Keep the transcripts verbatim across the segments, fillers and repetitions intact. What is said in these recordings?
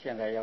现在要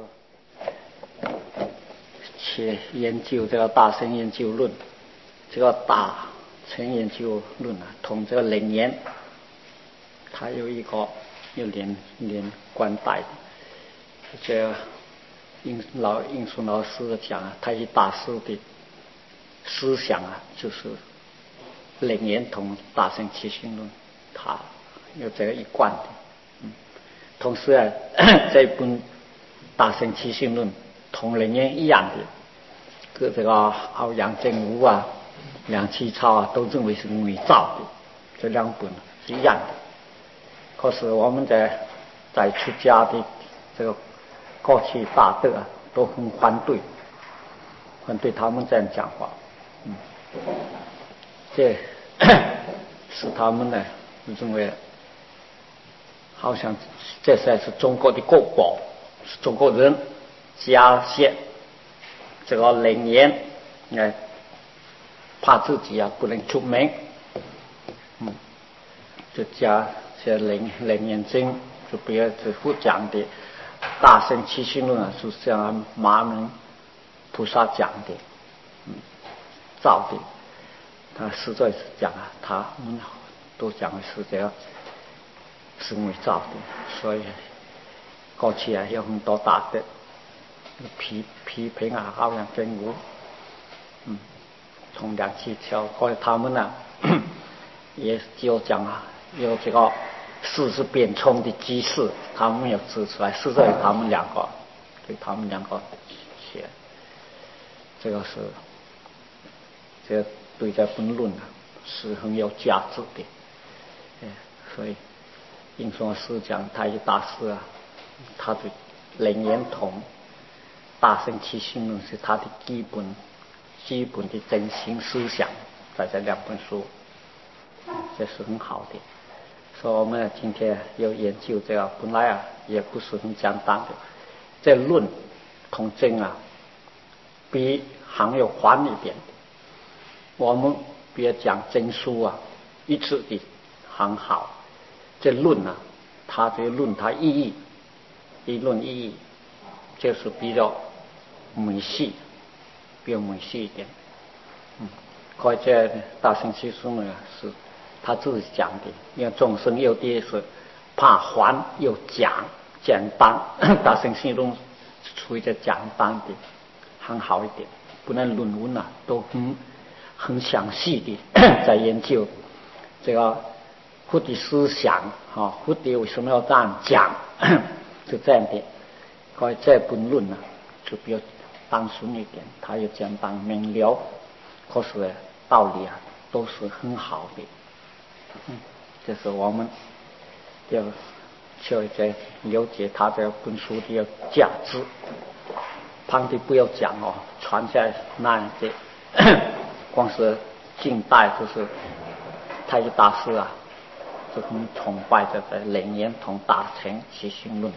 去研究这个大乘研究论，这个大乘研究论啊，同这个楞严，它有一个有连连贯带的。这个印老印顺老师讲啊，太极大师的思想啊，就是楞严同大乘起信论，它有这个一贯的。嗯，同时啊，这本大乘起信论同楞严一样的，跟这个欧阳震武啊、梁启超啊都认为是伪造的，这两本是一样的。可是我们在在出家的这个过去大德啊，都很反对，反对他们这样讲话。嗯，这使他们呢认为，好像这才是中国的国宝，是中国人加些这个楞严，哎，怕自己啊不能出名，嗯，就加些楞楞严经，就不要只不讲的大乘起信论啊，是像马门菩萨讲的，嗯，造的。他实在是讲啊，他们都讲的是这样，是伪造的，所以过去啊有很多大德批批评啊，欧阳震武，嗯，从梁启超，或者他们呢、啊，也就讲啊，有这个四十变冲的机事，他们没有指出来，是在他们两个，对他们两个写，这个是，这个对这本论啊是很有价值的，哎，所以印顺老师讲太极大师啊，他的楞严同大乘起信论是他的基本基本的真心思想，在这两本书，这是很好的。所以我们今天要研究这个，本来啊也不是很简单的，这论同真啊，比还要宽一点。我们别讲真书啊，一次的很好。这论啊，它这论它意义，一论意义，就是比较美细，比较美细一点。嗯，或者大乘起信论啊，是他自己讲的。因为众生有的是怕烦又讲简单，大乘起信论处于这简单的，很好一点。不然论文啊都很很详细的在研究这个佛的思想啊，佛的为什么要这样讲，就这样的。所以这本论呢、啊，就比较单纯一点，它也简单明了，可是道理啊都是很好的。嗯，这是我们要就在了解他这本书的价值。旁的不要讲哦，传下来那样的，光是近代就是太极大师啊，就很崇拜这个楞严同大乘起信论。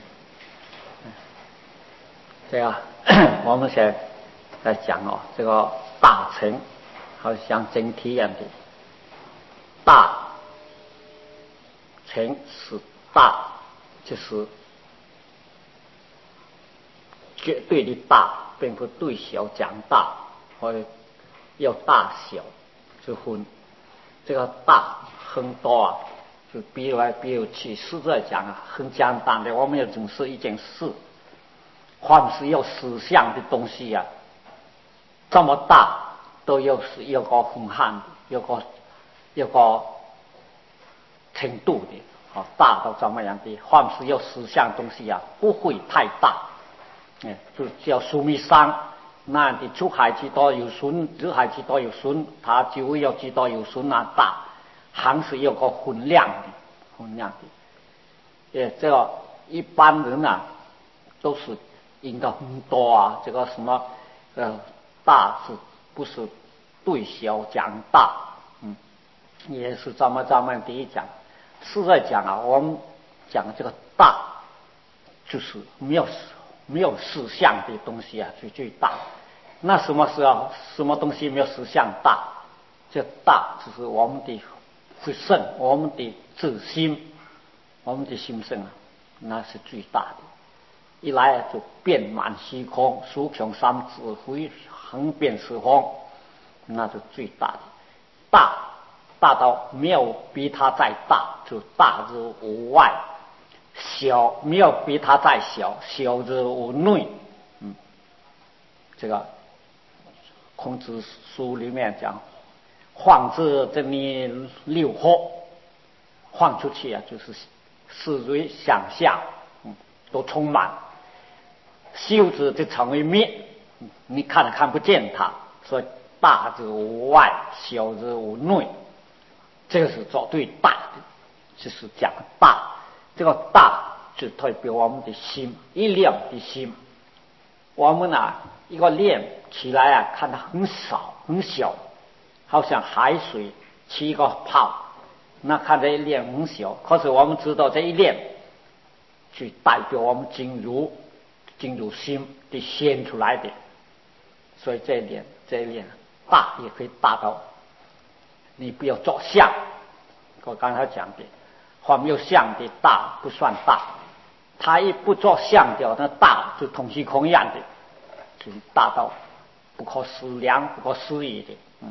这样我们现在在讲哦，这个大乘好像整体一样的，大乘是大，就是绝对的大，并不对小讲大，或者要大小就分。这个大很多啊，就比来比去，实在讲啊，很简单的。我们要重视一件事，凡是有实相的东西啊，这么大都有是有个分汉的，有个有个程度的，好大到怎么样的？凡是有实相东西啊，不会太大。哎，就叫苏密山那的出海几多有孙，入海几多有孙，它就会有几多有孙那大，还是有个分量的，分量的。哎，这个一般人啊，都是应该很多啊，这个什么呃大是不是对小讲大？嗯，也是这么这么第一讲，是在讲啊，我们讲这个大，就是没有。没有实相的东西啊，是最大。那什么是啊？什么东西没有实相大？这大就是我们的不胜，我们的自心，我们的心性啊，那是最大的。 一来就遍满虚空，苏穷三指挥，横遍四方，那就最大的。大大到没有比它再大，就大之无外；小没有比它再小，小之无内。嗯，这个孔子书里面讲，放之这里六合，放出去啊，就是四维想象，嗯，都充满。修之就成为灭，你看都看不见它，所以大之无外，小之无内，这个是做对大的，就是讲大。这个大就代表我们的心，一念的心。我们啊，一个念起来啊，看它很少很小，好像海水起一个泡，那看这一念很小，可是我们知道这一念就代表我们进入进入心的显出来的，所以这一念这一念大也可以大到你不要做相。我刚才讲的话，没有相的大不算大，它一不做相的那大就同虚空一样的，就大到不可思量不可思议的。嗯，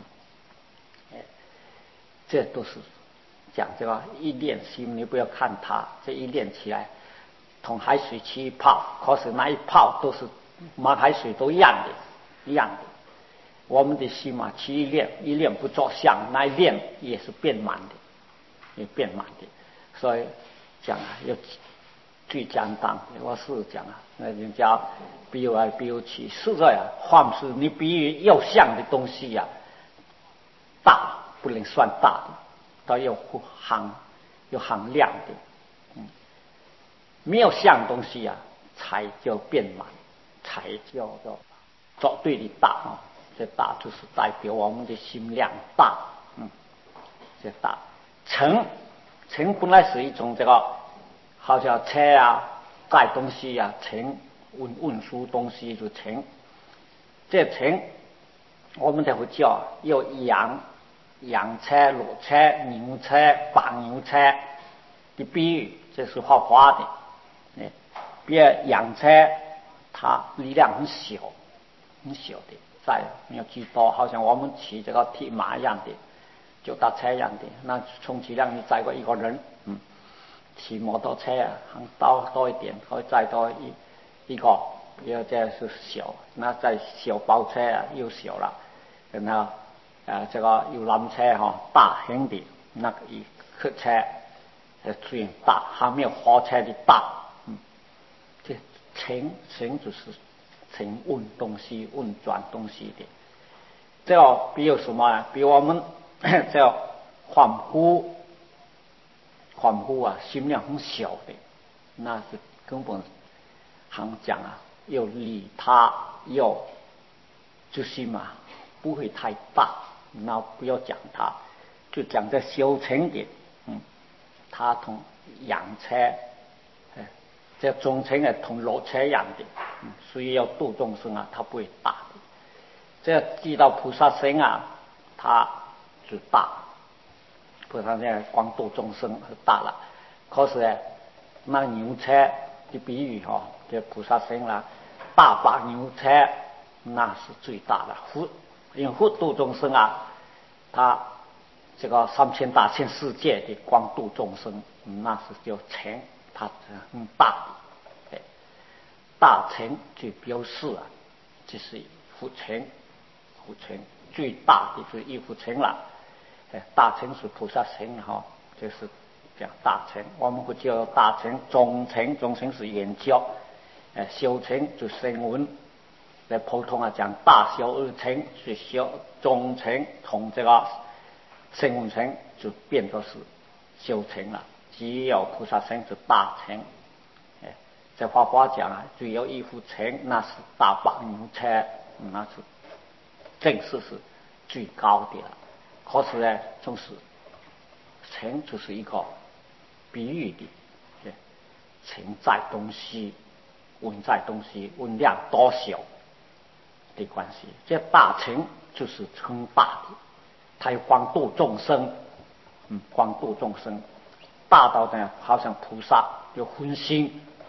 这都是讲这个一念心，你不要看它这一念起来同海水起一泡，可是那一泡都是马海水都一样的，一样的。我们的心嘛，起一念，一念不着相，那一念也是变满的，也变满的。所以讲啊，要最简单，我是讲啊，那人家比喻来比喻去，实在啊，凡是你比喻要像的东西呀、啊，大不能算大的，都要衡有衡量的。嗯，没有像东西啊，才叫变满，才叫做做对的大啊。这大就是代表我们的心量大。嗯，这大成成本来是一种这个，好像车啊载东西啊，乘运运输东西就乘。这乘我们才会叫有羊羊车、骡车、牛车、白牛车的比喻，这是画画的。哎，比如羊车，它力量很小，很小的，载没有几多，好像我们骑这个匹马一样的，就搭车一样的。那充其量你载过一个人，嗯，骑摩托车啊，还多多一点，可以载多一一个。比如这是小，那在小包车啊又小了，然后啊这个游览车哈、哦、大型的，那个一客车呃虽然大，还没有火车的大。嗯，这乘乘就是乘运东西、运转东西的。这个比如什么啊？比如我们这恍惚，恍惚啊，心量很小的，那是根本行讲啊。又利他又就是嘛，不会太大，那不要讲它，就讲这修成的。嗯，它同羊车，哎，这中层啊同骡车一样的。嗯，所以要度众生啊，它不会大的。这遇到菩萨身啊，它就大。菩萨身光度众生是大了，可是呢，那牛车的比喻哈、哦，这菩萨身啦。大把牛车那是最大的，福因为福度众生啊，他这个三千大千世界的光度众生，那是叫成，它很大的。大成就表示啊，就是福成，福成最大的就是一福成了。大成是菩萨成哈，就是讲大成，我们会叫大成、中成，中成是圆教。呃，修成就声闻，在普通啊讲大小二成是修中成，同这个声闻成就变作是修成了。只有菩萨成是大成。哎，在画画讲啊，只有一幅成，那是大白牛车，那是正式是最高的了。可是呢，就是成就是一个比喻的，承载东西。运载东西运量多小的关系，这大成就是很大的，它有光度众生，嗯，光度众生，大到呢好像菩萨有分心，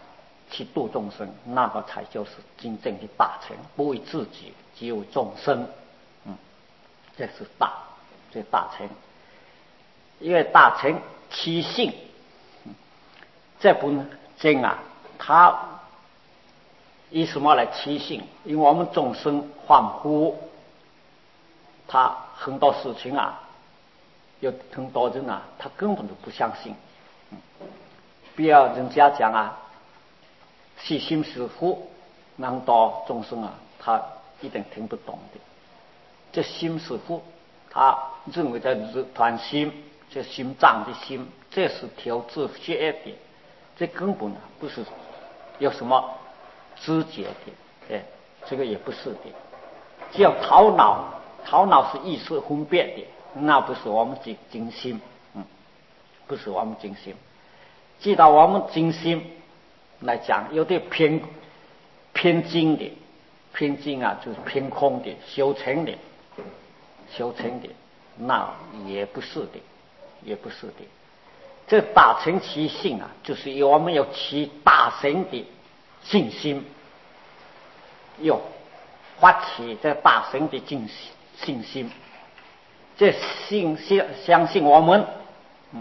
去度众生，那个才就是真正的大乘，不为自己，只有众生。嗯，这是大，这大乘。因为大乘七性，嗯、这本经啊，它以什么来七性？因为我们众生恍惚，他很多事情啊，有很多人啊，他根本都不相信。嗯，比如人家讲啊，细心师傅，那很多众生啊，他一定听不懂的。这心师傅，他认为在团心，这心脏的心，这是调制血的，这根本啊不是有什么知觉的，哎，这个也不是的。只有头脑，头脑是意识分辨的，那不是我们精精心，嗯，不是我们精心。记到我们精心来讲，有点偏偏精的，偏精啊，就是偏空的、修成的、修成的，那也不是的，也不是的。这大乘其性啊，就是有我们有其大乘的信心，有发起这大乘的信信心，这信相相信我们，嗯，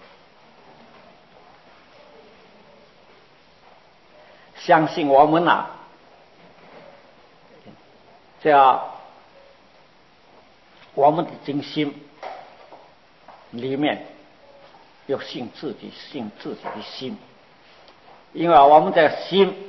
相信我们啊，这样我们的真心里面要信自己，信自己的心，因为我们的心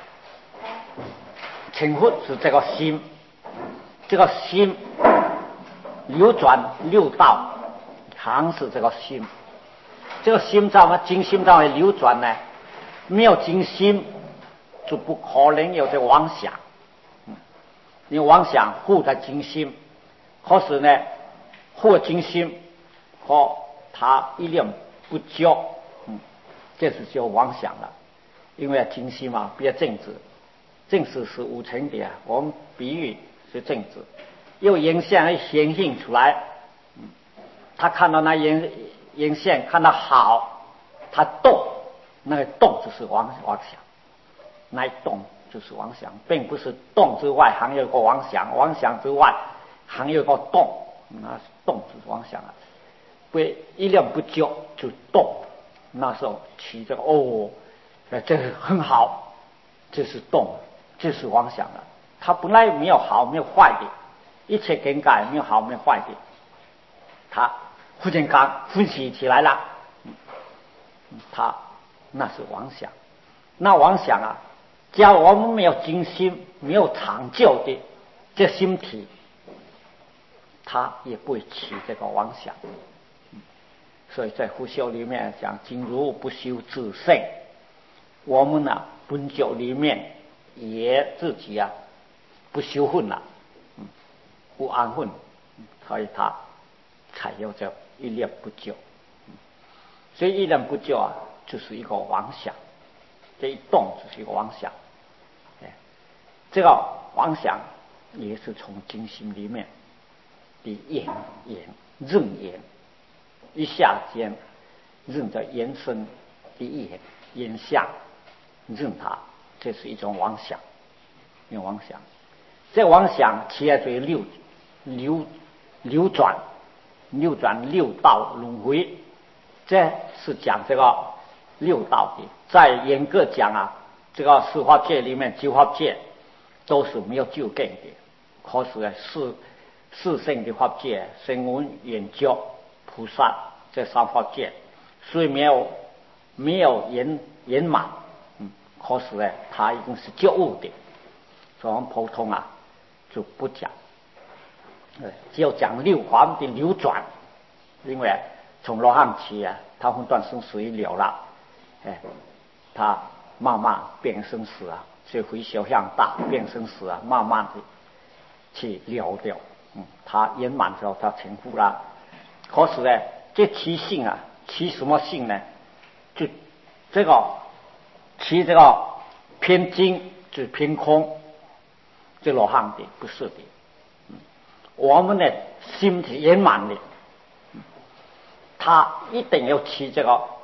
称呼是这个心，这个心流转六道，常是这个心。这个心脏嘛，精心脏会流转呢，没有精心就不可能有这妄想。嗯，你妄想护在精心，可是呢，护精心和他一念不交，嗯，这是叫妄想了。因为精心嘛，比较正直。正是是无成的啊，我们比喻是正直，有眼线显现出来，嗯，他看到那眼眼线看到好，他动，那个动就是妄妄想，那一动就是妄想，并不是动之外还有个妄想，妄想之外还有个动，那动就是妄想啊，不一念不交就动，那时候起这个哦，这是很好，这是动。这是妄想了，它本来没有好没有坏的，一切更改没有好没有坏的，它忽然间分析起来了，嗯，它那是妄想。那妄想啊，假如我们没有精心没有长久的这心体，它也不会起这个妄想。嗯，所以在佛教里面讲，经如不修自性，我们呢、啊、本教里面也自己啊不修混了，嗯，不安混，所以他才有这一念不救，嗯，所以一念不救啊，就是一个妄想，这一动就是一个妄想，哎，这个妄想也是从精心里面的言言任言，一下间任着延伸的言言相任它。这是一种妄想，用妄想，这妄想起来就流流流转，流转六道轮回，这是讲这个六道的。在严格讲啊，这个四法界里面，九法界都是没有究竟的，可是呢，四四圣的法界，声闻缘觉菩萨这三法界，虽没有没有圆圆满。可是呢，它已经是觉悟的，所以我们普通啊就不讲，只有讲六环的流转，因为从罗汉起啊，他分段生死已了了，哎，他慢慢变生死啊，所以回小向大变生死啊，慢慢的去了掉，嗯，他圆满之后他成佛了。可是呢，这七性啊，七什么性呢？就这个。其这个偏精就是偏空，这罗汉的不是的，嗯，我们的心体圆满的，嗯，他一定要起这个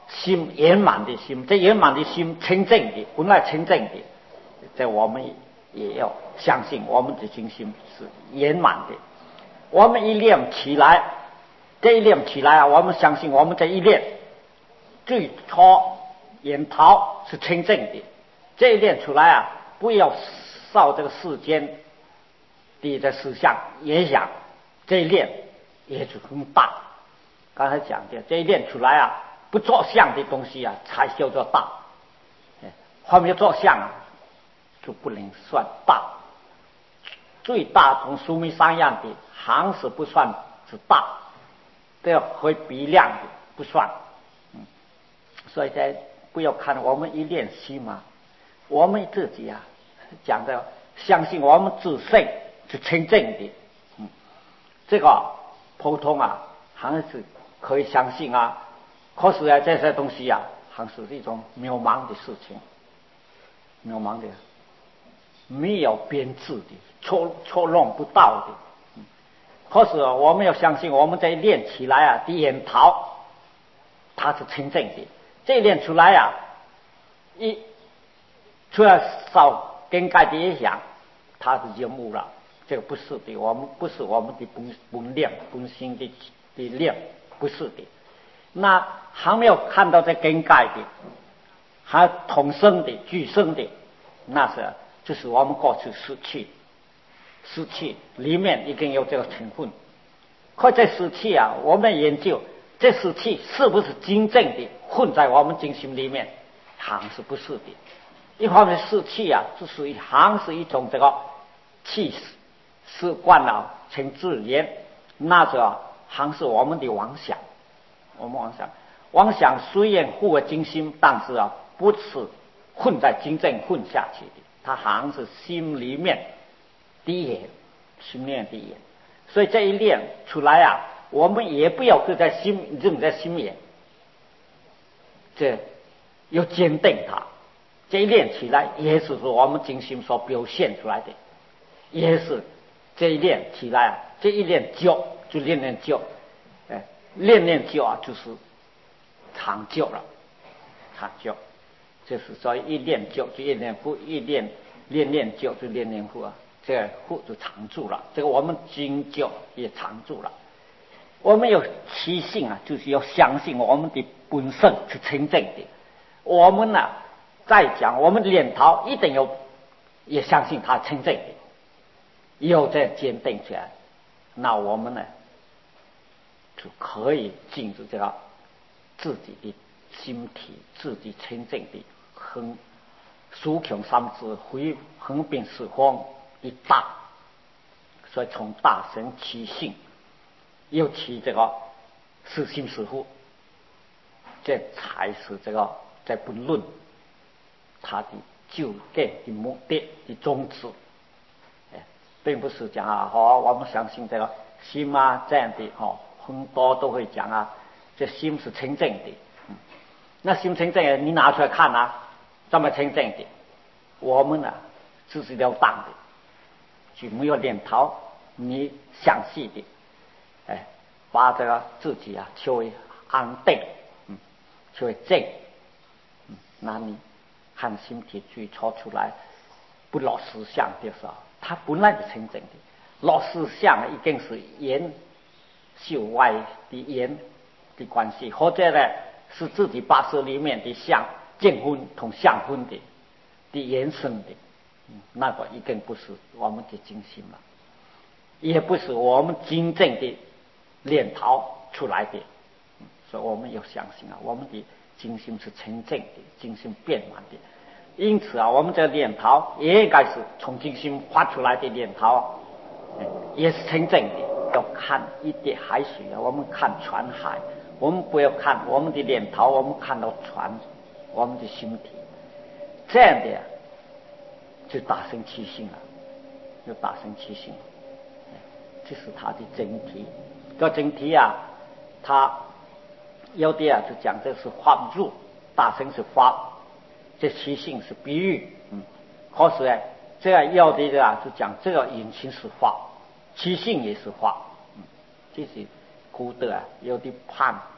心圆满的心，这圆满的心清净的，本来清净的，这我们也要相信我们的精心是圆满的。我们一念起来，这一念起来啊，我们相信我们这一念最初源头是清净的，这一念出来啊，不要受这个世间的这思想影响，这一念也就很大。刚才讲的这一念出来啊，不着相的东西啊，才叫做大。后面着相啊，就不能算大。最大从苏米三样的行是不算是大，都要会比量的不算。嗯，所以在不要看我们一念心嘛，我们自己啊讲的相信我们自身是清净的。嗯，这个普通啊还是可以相信啊，可是啊这些东西啊还是一种渺茫的事情，渺茫的没有编制的，错错弄不到的。嗯，可是我们要相信我们这一练起来啊的源头它是清净的，这一练出来啊一除了受根盖的影响，它是厌恶了，这个不是的，我们不是我们的本本念本心的的念，不是的。那还没有看到这根盖的，还同生的俱生的，那是就是我们过去失去失去里面一定有这个成分。可这失去啊，我们研究这失去是不是真正的混在我们精神里面，还是不是的。一方面失去啊，这是还是一种这个气习惯了成自然，那是啊还是我们的妄想。我们妄想妄想虽然护为精心，但是啊不是混在真正混下去的，它还是心里面的眼，心里面的眼。所以这一念出来啊，我们也不要就在心认在心眼，这要坚定它。这一念起来也是说我们精心所表现出来的，也是这一念起来啊，这一念久就念念久，哎，念念久啊就是长久了，长久。就是说一念久就一念复，一念念念久就念念复啊，这个复就长住了。这个我们经久也长住了。我们有其性啊，就是要相信我们的本身是清净的。我们呢、啊，再讲我们的念头一定要也相信它清净的，有这坚定起来，那我们呢就可以进入这个自己的心体，自己清净的恒殊穷三智回横并四方一大。所以从大神起性，又起这个是心是佛，这才是这个在本论它的究竟的目的的宗旨。哎，并不是讲啊，好，我们相信这个心啊这样的哦，很多都会讲啊，这心是清净的。嗯，那心清净的，你拿出来看啊，这么清净的，我们呢只是了当的，就没有念头，你详细的，哎，把这个自己啊求为安定，嗯，求为静，嗯，那你看心体最初出来不落思想的时候，它本来就清净的，落思想一定是言修外的言的关系，或者呢是自己八识里面的相见分同相分的的延伸的，嗯，那个一定不是我们的精心了，也不是我们真正的念头出来的。嗯，所以我们要相信啊，我们的精心是清净的，精心变满的。因此啊，我们这念头也应该是从精心发出来的念头，嗯，也是清净的。要看一滴海水啊，我们看船海，我们不要看我们的念头，我们看到船，我们的心体，这样的就大生其性了，就大生其性，这是它的整体。这整体啊，它有的啊就讲这是法入，大生是法，这其性是比喻，嗯，可是呢，这样有的啊就讲这个引情是法，其性也是法，嗯，这是古德啊有的判，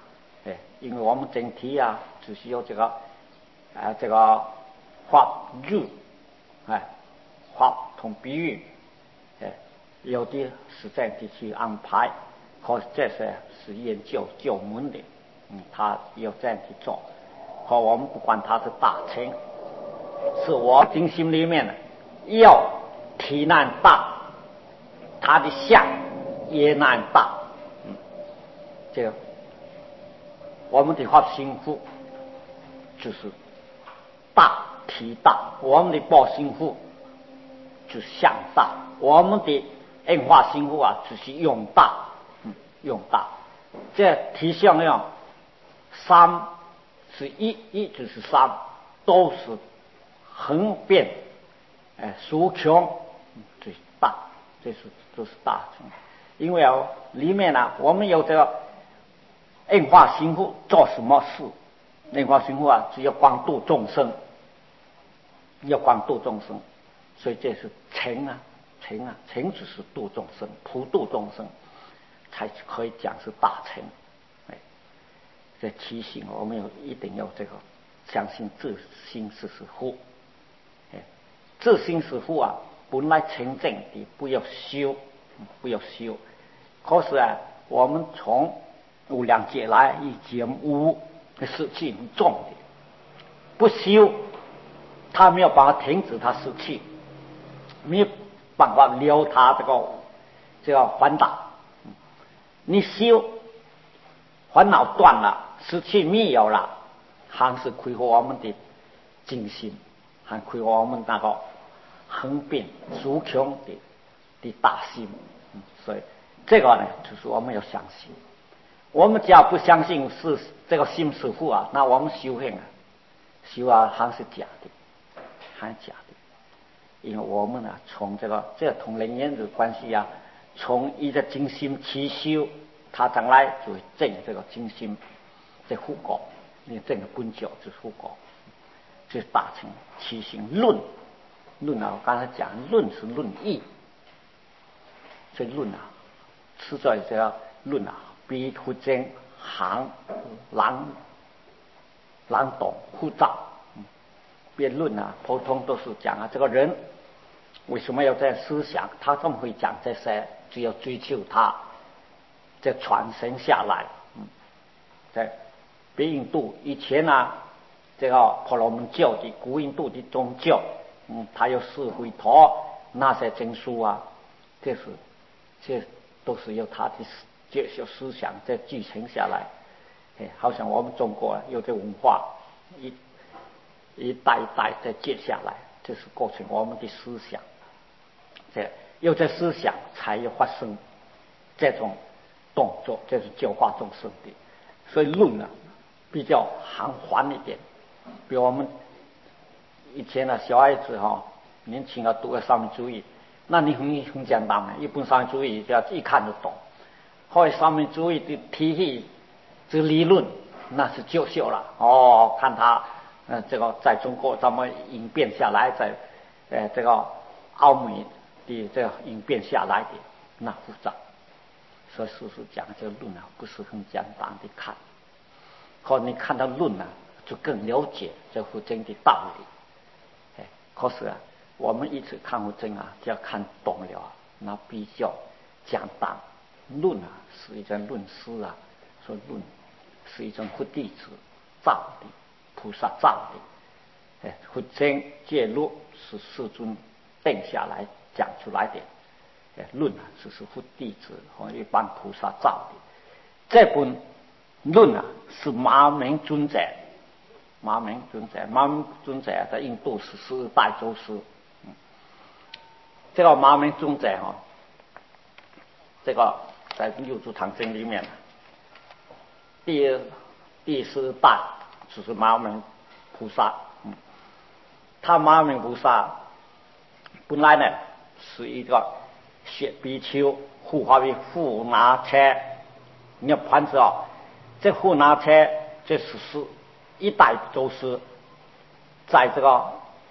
哎，因为我们整体啊，只需要这个，啊，这个画日，哎，画同比喻，哎，有的是这样的去安排，可是这些是研究旧门的，嗯，他要这样去做，可我们不管他是大成，是我精心里面要体难大，他的相也难大，嗯，这个我们的画心腹就是大体大，我们的报心腹就是相大，我们的硬化心腹啊就是用大，嗯，用大，这体相样三是一，一就是三，都是横变，哎，竖穷，这是大，这是这是大成。因为啊，里面呢、啊，我们有这个硬化心腹做什么事？硬化心腹啊，只要光度众生，要光度众生，所以这是成啊，成啊，成只是度众生，普度众生，才可以讲是大成。哎，这提醒我们有一定要这个相信自心是是护。哎，自心是护啊，本来成正的，不要修，不要修。可是啊，我们从无量劫来已经无的湿气很重的，不修，他没有办法停止他湿气，没有办法留他这个这个烦恼。你修，烦恼断了，湿气没有了，还是亏我们的精心，还亏我们那个横变竖穷的的大心。嗯，所以这个呢，就是我们要相信。我们只要不相信是这个心是护啊，那我们修行啊，修啊还是假的，还是假的。因为我们啊，从这个这同人缘的关系啊，从一个精心起修，他将来就会证这个精心这护果，你证个本教之护果，这是大成起心论。论啊，我刚才讲论是论义，这论啊，是在这个论啊。比佛经行难难懂复杂，辩论啊，普通都是讲啊，这个人为什么要在思想？他这么会讲这些，只有追求他，这传承下来。嗯，在北印度以前啊，这个婆罗门教的古印度的宗教，嗯，他有四回陀那些经书啊，这是这都是由他的这些思想再继承下来，哎，好像我们中国有这文化一一代一代再接下来，这是构成我们的思想，这有这思想才有发生这种动作，这是教化众生的。所以论呢比较含缓一点，比如我们以前呢小孩子哈、哦、年轻啊读个三民主义，那你很很简单嘛，一本三民主义只要一看就懂。后来三民主义的体系这个理论那是优秀了哦，看他呃这个在中国怎么演变下来，在呃这个欧美的这个演变下来的那复杂，所以事实讲这个论啊不是很简单的看，可你看到论啊就更了解这佛经的道理。哎，可是啊我们一直看佛经啊就要看懂了，那比较简单。论啊是一种论师啊，说论是一种佛弟子造的，菩萨造的。哎，佛经介入是世尊定下来讲出来的。哎，论啊只是佛弟子和一般菩萨造的。这本论啊是马明尊者，马明尊者，马明尊者在印度是十代宗师。嗯，这个马明尊者哈、哦，这个。在六祖坛经里面，第第十代就是马明菩萨。嗯，他马明菩萨本来呢是一个学比丘，护法为护拿车。你要盘子哦，这护拿车这是是一代宗师，在这个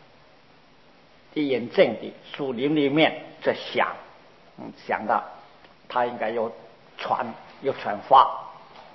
严正的树林里面在想，嗯，想到。他应该有传有传法，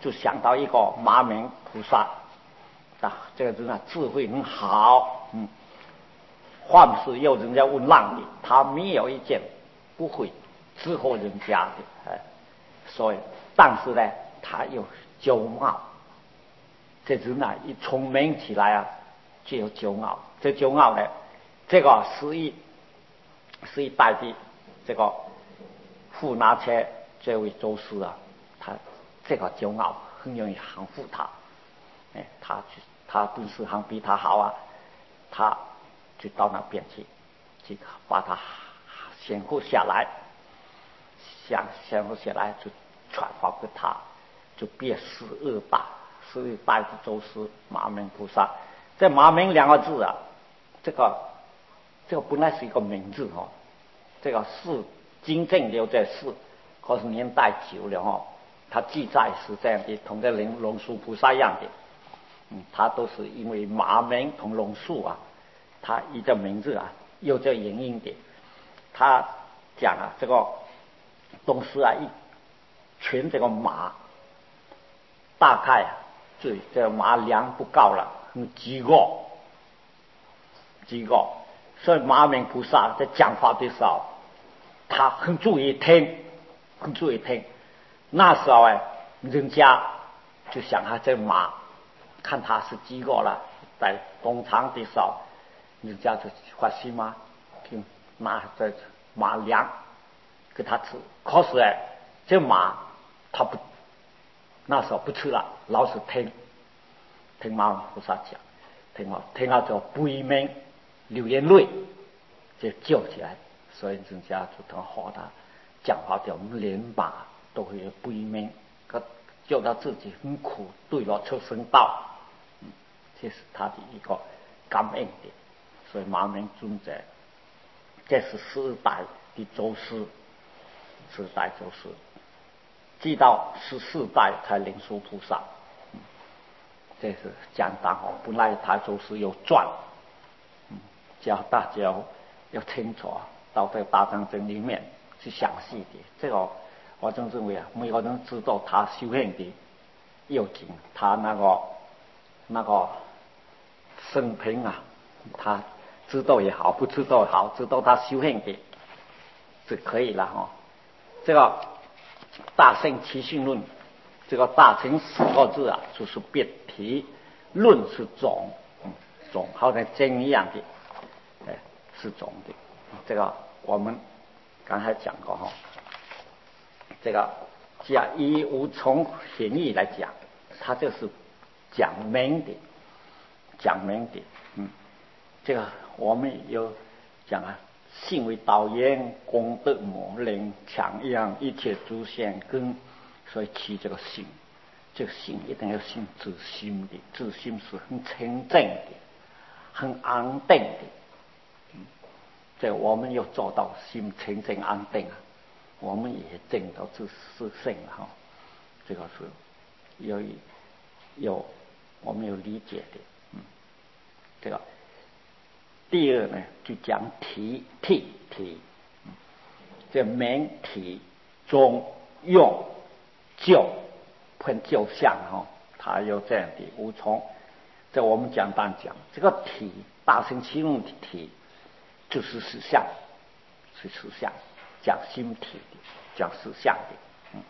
就想到一个马明菩萨啊，这个人啊智慧很好，嗯，凡是有人家问让的，他没有一件不会伺候人家的，哎，所以但是呢，他又骄傲。这人呢一聪明起来啊，就有骄傲。这骄傲呢，这个十一十一代的这个富拿切这位周师啊，他这个骄傲很容易降服他。哎，他他本事还比他好啊，他就到那边去，去把他降服下来，降降服下来就传话给他，就变十二代，十二代的周师马明菩萨。这马明两个字啊，这个这个本来是一个名字哦，这个是金正留在世，可是年代久了哦，他记载是这样的，同这龙龙树菩萨一样的。嗯，他都是因为马明同龙树啊，他一个名字啊有这原因的。他讲啊，这个东施啊一群这个马，大概啊，对这个马粮不够了，很饥饿，饥饿，所以马明菩萨在讲话的时候，他很注意听，很注意听。那时候哎，人家就想啊，这马。看他是饥饿了，在工厂的时候，人家就发心嘛，就拿这马粮给他吃。可是哎，这马他不，那时候不吃了，老是听听马菩萨讲，听了听了就悲鸣流眼泪，就叫起来。所以人家就他和他讲话叫连马都会有悲鸣，可叫他自己很苦，对了出生道。这是他的一个感应的，所以马明尊者，这是四代的祖师，四代祖师，直到十四代才灵树菩萨，嗯，这是简单哦。本来他就是有传，嗯，叫大家要清楚，到这个大藏经里面是详细的。这个我真认为啊，每个人知道他修行的要紧，他那个那个。生平啊，他知道也好，不知道也好，知道他修行的就可以了哈、哦。这个大乘起信论，这个大乘四个字啊，就是别题，论是总，嗯，总好像针一样的，哎，是总的。这个我们刚才讲过哈、哦，这个假以无从显义来讲，它就是讲明的。讲明的，嗯，这个我们有讲啊，信为导言，功德磨练，强养一切诸善根，所以起这个信，这个信一定要信自心的，自心是很清净的，很安定的，嗯，这我们要做到心清净安定啊，我们也证到自自性了哈，这个是有有我们有理解的。这个第二呢，就讲体体体，这明体中用就喷就相哈，它有这样的无从。这我们简单讲，这个体大乘起用的体就是实相，是实相，讲心体的，讲实相的，嗯。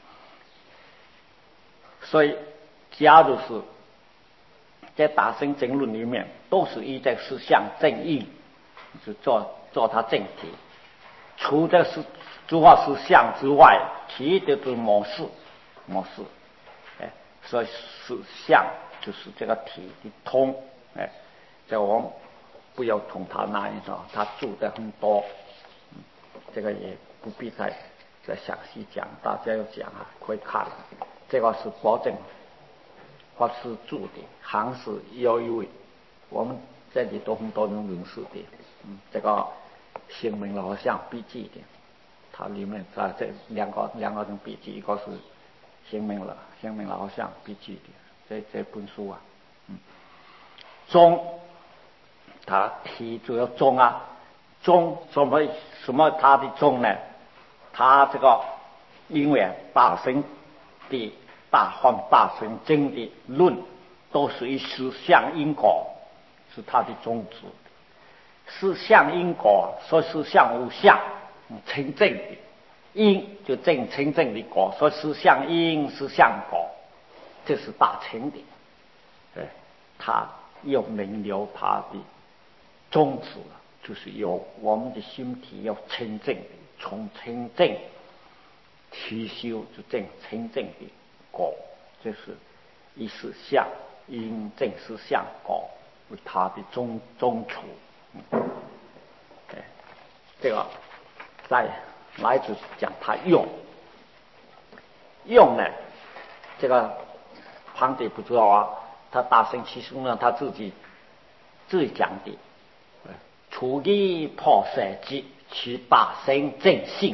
所以，假如是在大乘经论里面，都是依这实相正义，就做做它正体。除这是诸法实相之外，其余的都是模式，模式。哎，所以实相就是这个体的通。哎，这我们不要从他那一种，他住的很多，嗯，这个也不必再再详细讲，大家要讲啊，可以看，这个是保证。法师住的行是有一位，我们这里都很多人认识的，嗯，这个新明老和尚笔记的，它里面在这两个两个人笔记，一个是新明了新明老和尚笔记的这这本书啊，嗯，宗，他提主要宗啊，宗什么什么他的宗呢？他这个因为大乘的大放大乘经的论，都是以实相因果是它的宗旨。实相因果，说实相无相，成正的因就正成正的果，说实相因实相果，这是大乘的。哎，他又明了他的宗旨，就是有我们的心体要清净的，从清净提修就正清净的果，这是以实相因正实相果为他的宗宗处。这个再来就是讲他用用呢，这个旁地不知道啊，他大乘其书呢他自己自己讲的，除一破色即其大乘正性。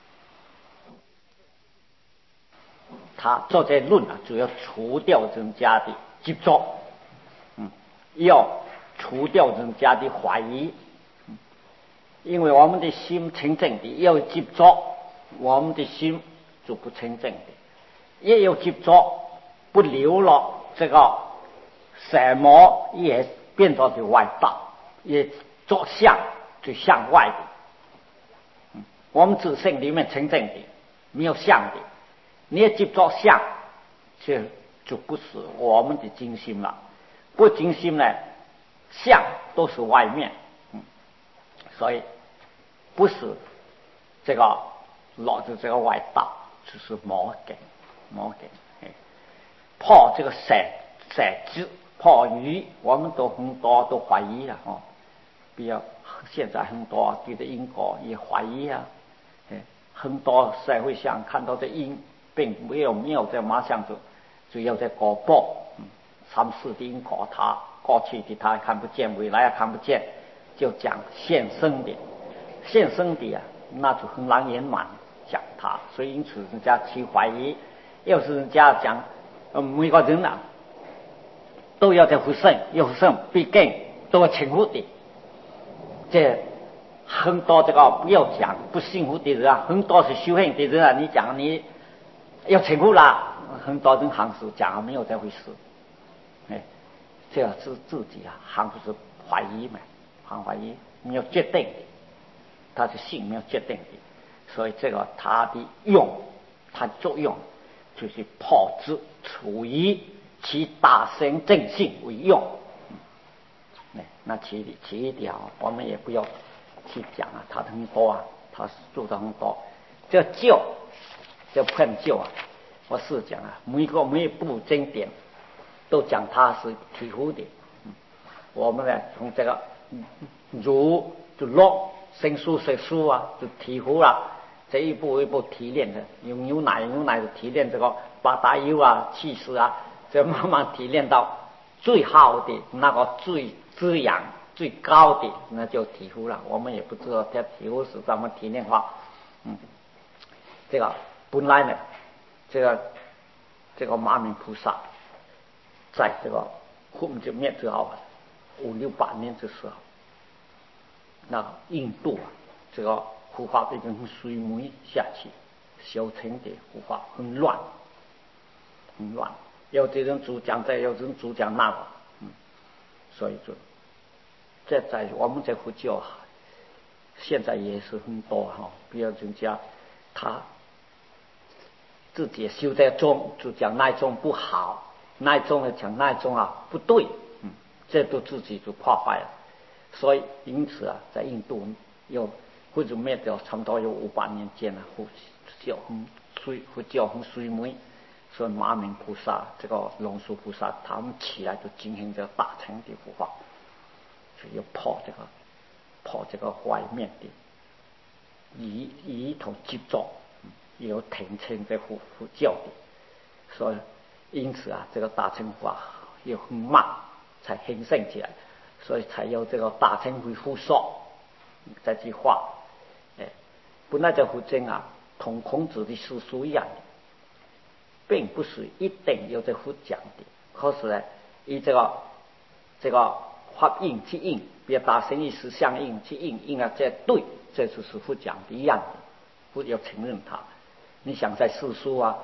他做这论啊，主要除掉人家的执着，嗯，要除掉人家的怀疑，嗯，因为我们的心清净的，要执着，我们的心就不清净的；也有执着，不留了这个什么也变到的外道，也着相就向外的。嗯，我们自性里面清净的，没有相的。你也执着相，这就不是我们的精心了。不精心呢，相都是外面，嗯，所以不是这个老子这个外道，就是魔根，魔根。哎，破这个色色知破疑，我们都很多都怀疑了哦。比如现在很多对的因果也怀疑啊，哎，很多社会上看到的因。并没有没有在马上就就要在果报，嗯，三世的因果，他过去的他看不见，未来也看不见，就讲现生的，现生的啊，那就很难圆满讲他，所以因此人家去怀疑，要是人家讲，呃，每个人啊都要在福生，有福生必定都要幸福的，这很多这个不要讲不幸福的人啊，很多是修行的人啊，你讲你。要成功了，很多人行是讲没有这回事，哎，这要自自己啊，行就是怀疑嘛，行怀疑没有决定的，他是信没有决定的，所以这个他的用，他的作用就是破之处于其大乘正性为用，嗯，那其其一条我们也不要去讲啊，他很多啊，他做的很多，这救。这喷救啊，我是讲啊，每个每一部经典都讲它是体悟的。嗯，我们呢从这个儒就落生疏生疏啊，就体悟了，这一步一步提炼的，用牛奶牛奶的提炼这个八大油啊、气势啊，这慢慢提炼到最好的那个最滋养最高的，那就体悟了。我们也不知道这体悟是怎么提炼法，嗯，这个。本来呢，这个这个马明菩萨，在这个后面就灭之后，五六百年的时候，那印度啊，这个护法已经水没下去，小乘的护法很乱，很乱，有的人主讲这，有的人主讲那个，嗯，所以就这在我们这佛教现在也是很多哈，比如人家他。自己修在宗就讲那宗不好，那宗呢讲那宗啊不对，嗯，这都自己就破坏了。所以因此啊，在印度有或者灭掉差不多有五百年间了，佛教很衰，佛教很衰微。所以马明菩萨、这个龙树菩萨他们起来就进行这个大乘的佛法，就要破这个破这个外面的以以头执着。有挺称在佛佛教的，所以因此啊，这个大乘法又很慢才兴盛起来，所以才有这个大乘会复说这句话。哎，本来这佛经啊，同孔子的诗书一样的，并不是一定要在佛讲的，可是呢，以这个这个法印去印，比如大乘意识相应去印印啊，这对，这就是佛讲的一样的，佛要承认它。你想在世书啊，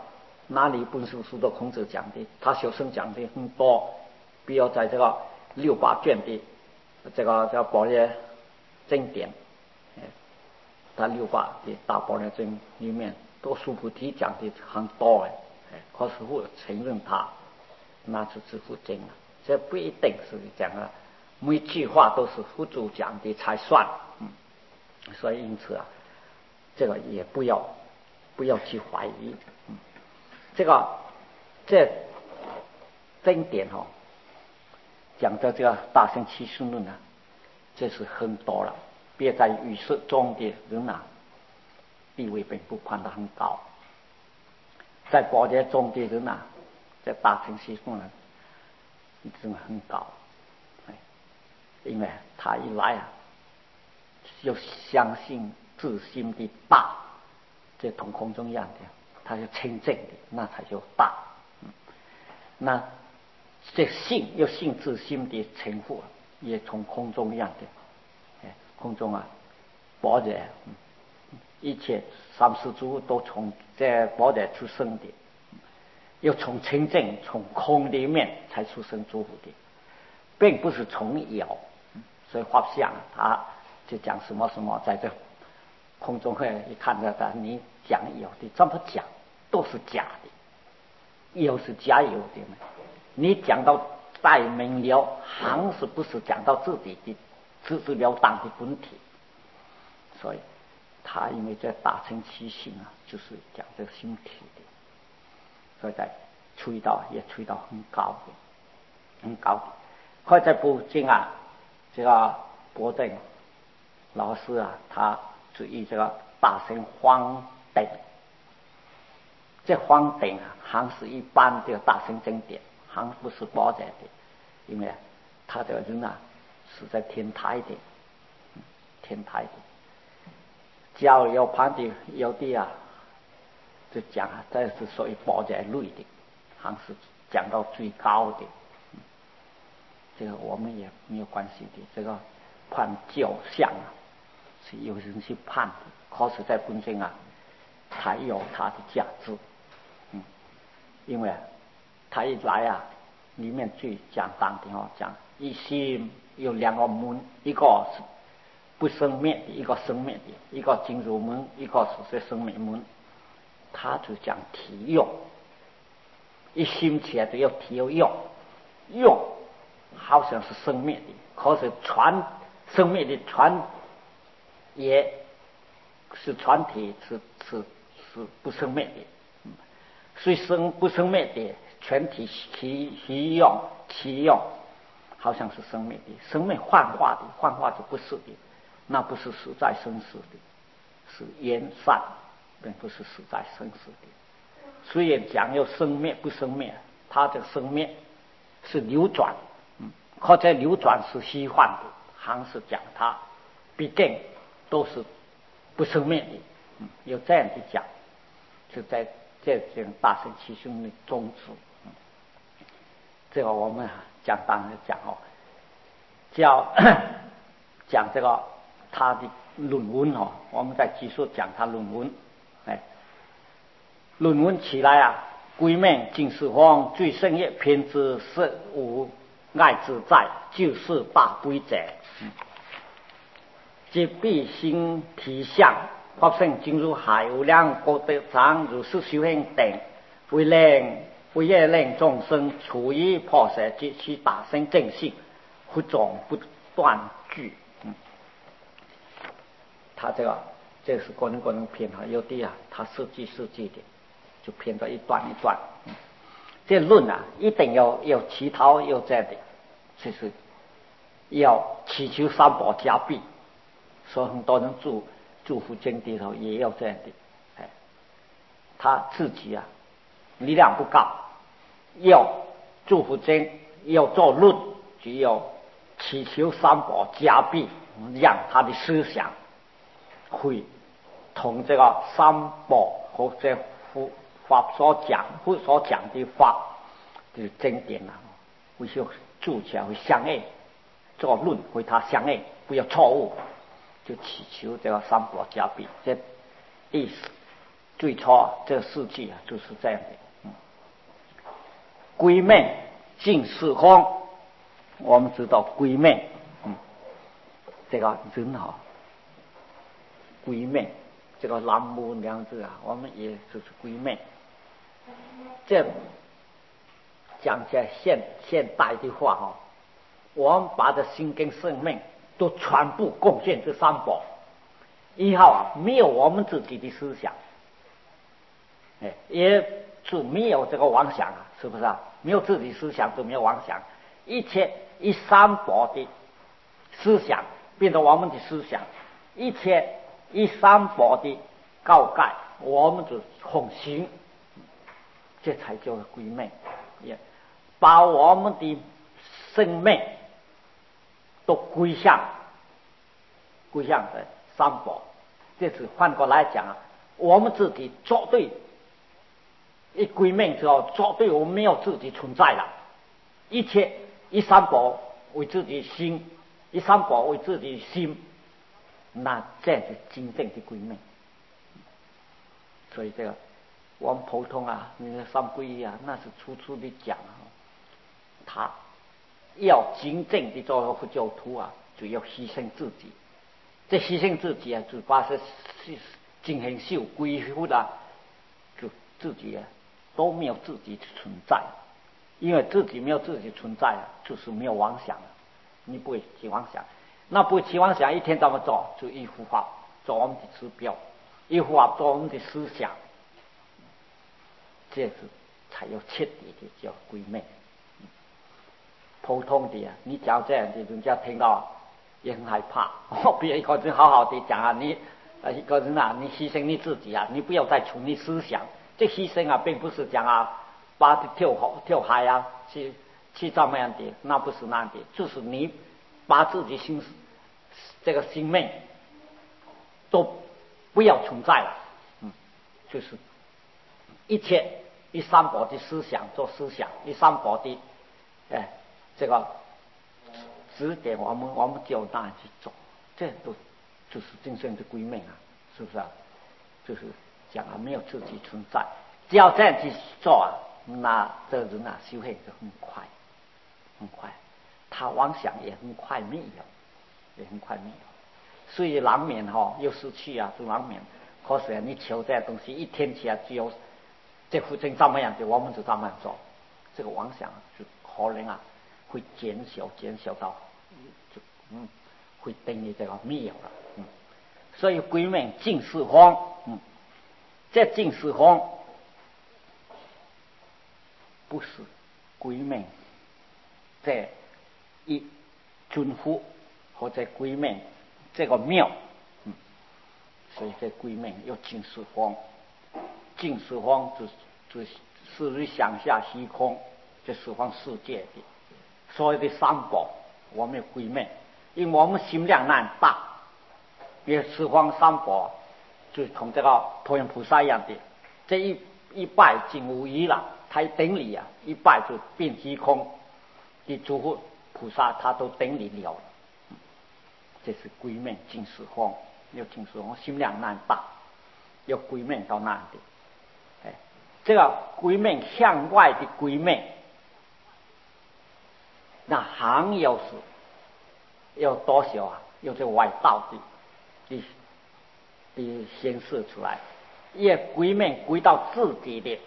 哪里本书书都孔子讲的，他学生讲的很多，比如在这个六八卷的这个叫宝业经典，他六八的大宝业经里面，都苏菩提讲的很多哎，可是我承认他那是自负经了，这不一定是讲啊，每句话都是佛祖讲的才算，嗯，所以因此啊，这个也不要不要去怀疑，嗯，这个这经典哦，讲的这个大乘起信论呢，这是很多了，别在语识中的人啊，地位并不判得很高，在宝界中的人啊，在大乘起信论呢，真的很高，因为他一来啊，就相信自心的大，这同空中一样的，他就清净的，那才叫大。嗯，那这信又信自心的成佛，也从空中一样的，哎，空中啊，宝者，嗯，一切三世诸都从这宝者出生的，又从清净从空里面才出生诸佛的，并不是从有。所以法相他就讲什么什么，在这空中会一看到他，你讲有的这么讲都是假的，有是假有的呢。你讲到太明了，还是不是讲到自己的直直了当的本体？所以他因为这大乘起信啊，就是讲这个心体的，所以在吹到也吹到很高的，很高的。快在部经啊。这个博正老师啊，他注意这个大乘方等，这方等啊，还是一般的大乘经典，还不是宝载的，因为他这个人啊是在天台的，天台的，教有盘的有的啊，就讲啊，这是属于宝载类的，还是讲到最高的。这个我们也没有关系的，这个判教相啊，是有人去判的，可是在本身啊，它有它的价值，嗯，因为它一来啊，里面最讲当的哦，讲一心有两个门，一个是不生灭的，一个生灭的，一个进入门，一个是这生灭门，它就讲体用，一心起来就要体有用，用。好像是生灭的，可是传生灭的传也是传体，是是是不生灭的。嗯，所以生不生灭的全体其其用其用，好像是生灭的，生灭幻化的，幻化就不是的，那不是实在生死的，是言散，并不是实在生死的。虽然讲要生灭不生灭，它的生灭是流转。可这流转是虚幻的，还是讲它毕竟都是不生灭的，嗯，有这样的讲，就在这种大乘起信的宗旨，嗯，这个我们讲当然讲哦，叫讲这个他的论文哦，我们在继续讲他论文，哎，论文起来啊，归命尽是方最胜业偏之是无。爱自在就是大规者，嗯，即必心体相，发生进入海无量功德常如是修行等，为令为业令众生处于破舍及其大生正性，不总不断句。嗯，他这个这是个人个人偏好，有的啊，他设计设计的，就偏到一段一段。嗯，这论啊，一定要有其他有这的，就是要祈求三宝加庇，所以很多人住住佛经里头也要这样的，哎，他自己啊力量不够，要住佛经要做论，就要祈求三宝加庇，让他的思想会同这个三宝和这佛法所讲佛所讲的法就是经典啊，会就住起来会相应，做论会他相应，不要错误，就祈求这个三宝加庇。这意思最初这个世纪啊就是这样的。嗯， 归命尽四方。我们知道归命，嗯，这个人啊，归命这个南无两字啊，我们也就是归命。这讲起来现现代的话哈，我们把这心跟生命都全部贡献这三宝，以后啊没有我们自己的思想，哎，也是没有这个妄想啊，是不是啊？没有自己思想就没有妄想，一切以三宝的思想变成我们的思想，一切以三宝的告盖我们的奉行，这才叫归命。也把我们的生命都归向归向的三宝。这是换过来讲啊，我们自己做对一归命之后，做对我们没有自己存在了，一切以三宝为自己心，以三宝为自己心，那这是真正的归命。所以这个我们普通啊，你的三皈依啊，那是处处的讲啊，他要真正的做佛教徒啊，就要牺牲自己。这牺牲自己啊，就把是进行修归附啦，就自己啊都没有自己的存在，因为自己没有自己存在啊，就是没有妄想，你不会起妄想，那不会起妄想，一天到晚做就一幅画做我们的指标，一幅画做我们的思想，这是才有彻底的叫归命。普通的啊，你讲这样的，人家听到也很害怕。哦，别一个人好好的讲啊，你啊一个人啊，你牺牲你自己啊，你不要再存你思想。这牺牲啊，并不是讲啊，把跳河跳海啊，去去怎么样的，那不是那样的，就是你把自己心这个生命都不要存在了，嗯，就是一切以三宝的思想做思想，以三宝的哎这个指点我们，我们就那样去做，这都就是真正的归命啊，是不是啊？就是讲啊，没有自己存在，只要这样去做啊，那这个人啊修行就很快，很快，他妄想也很快灭了，也很快灭了。所以难免哈、哦、又失去啊，就难免。可是啊，你求这些东西，一天起来只有这副经怎么样的，我们就怎么样做，这个妄想就可能啊会减小，减小到就嗯会等于这个灭了，嗯。所以归命尽四方，嗯，这尽四方不是归命这一尊佛或者归命这个庙，嗯，所以这归命要尽四方，尽四方就是是你想下虚空这四方世界的所有的三宝，我们要归命，因为我们心量那大，因为四方三宝就同这个陀罗菩萨一样的，这一一拜尽无疑了，他顶礼啊，一拜就变虚空的诸佛菩萨，他都顶礼了了。这是归命尽四方，要尽四方，心量那大，要归命到那里。哎，这个归命向外的归命，那还要是要多少啊？要这外道的的的显示出来，也归命归到自己的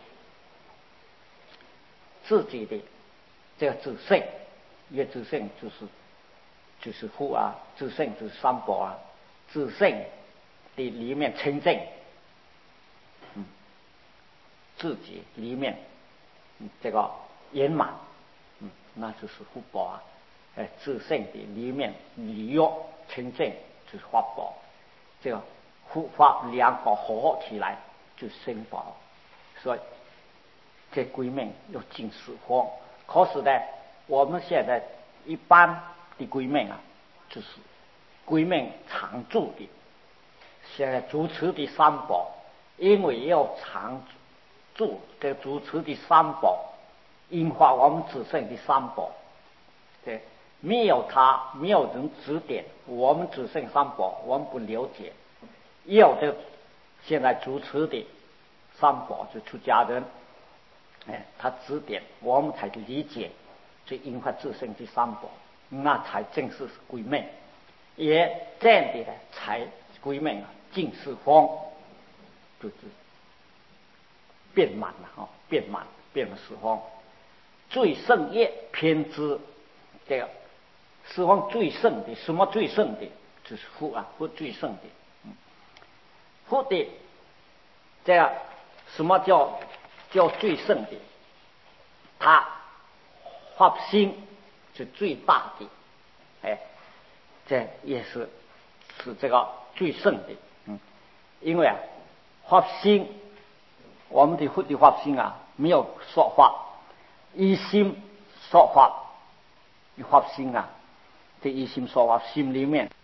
自己的这个自性，也自性就是就是佛啊，自性就是三宝啊，自性的里面清净，嗯，自己里面、嗯、这个圆满，嗯，那就是福报啊。哎，自性的里面理约清净就是法宝，这个护法两个合起来就是生宝，所以这归命要尽四方。可是呢，我们现在一般的归命啊，就是归命常住的，现在主持的三宝，因为要常住这主持的三宝，引发我们自身的三宝，对。没有他，没有人指点，我们只剩三宝，我们不了解。要的现在主持的三宝，就出家人哎，他指点我们才理解这因法自性这三宝，那才正式归命，也这样的呢才归命啊，净四方就是变满了啊，变满变了四方，最胜业偏知这个四方最胜的，什么最胜的？就是佛啊，佛最胜的，嗯，佛的这样什么叫叫最胜的？他发心是最大的，哎，这也是是这个最胜的，嗯，因为啊，发心，我们的佛的发心啊，没有说法，一心说法，一发心啊，这一心说法，心里面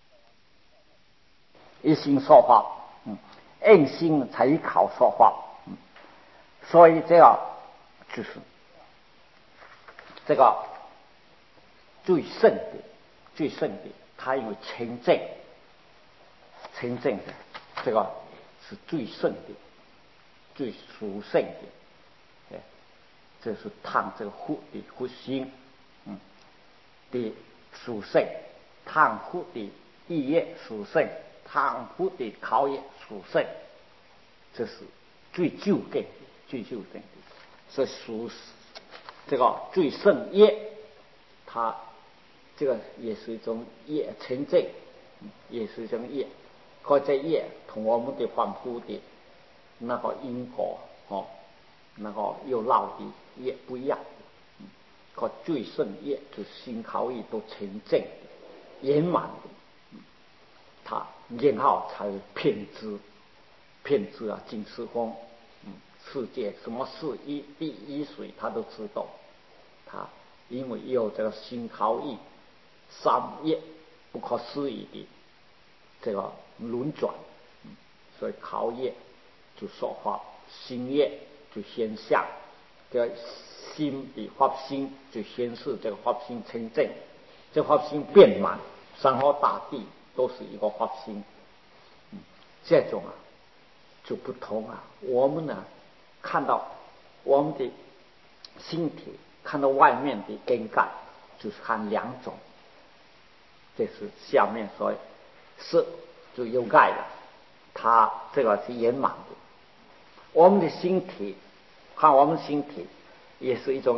一心说法，嗯，硬心才考说法，嗯，所以这样就是这个最胜的，最胜的，他因为清净，清净的这个是最胜的，最殊胜的，哎，这是探这个佛的佛心，嗯，的殊胜，探佛的意业殊胜，探佛的考验殊胜，这是最究竟的，最究竟的，是殊这个最胜业。它这个也是一种业成正，也是一种业，可这业同我们的凡夫的那个因果哦，那个有闹的业不一样。可最胜业就心考业都成正圆满的，他然后才骗知，骗知啊，净四方，嗯，世界什么是一地一水，他都知道，他。因为有这个心考业三业不可思议的这个轮转，嗯，所以考业就说法，心业就现象，这个心的发心就显示这个发心成正，这发心变满，山河大地都是一个发心，嗯，这种啊就不同啊。我们呢看到我们的身体。看到外面的根盖，就是看两种，这是下面说色就有盖的，它这个是圆满的。我们的身体，看我们身体也是一种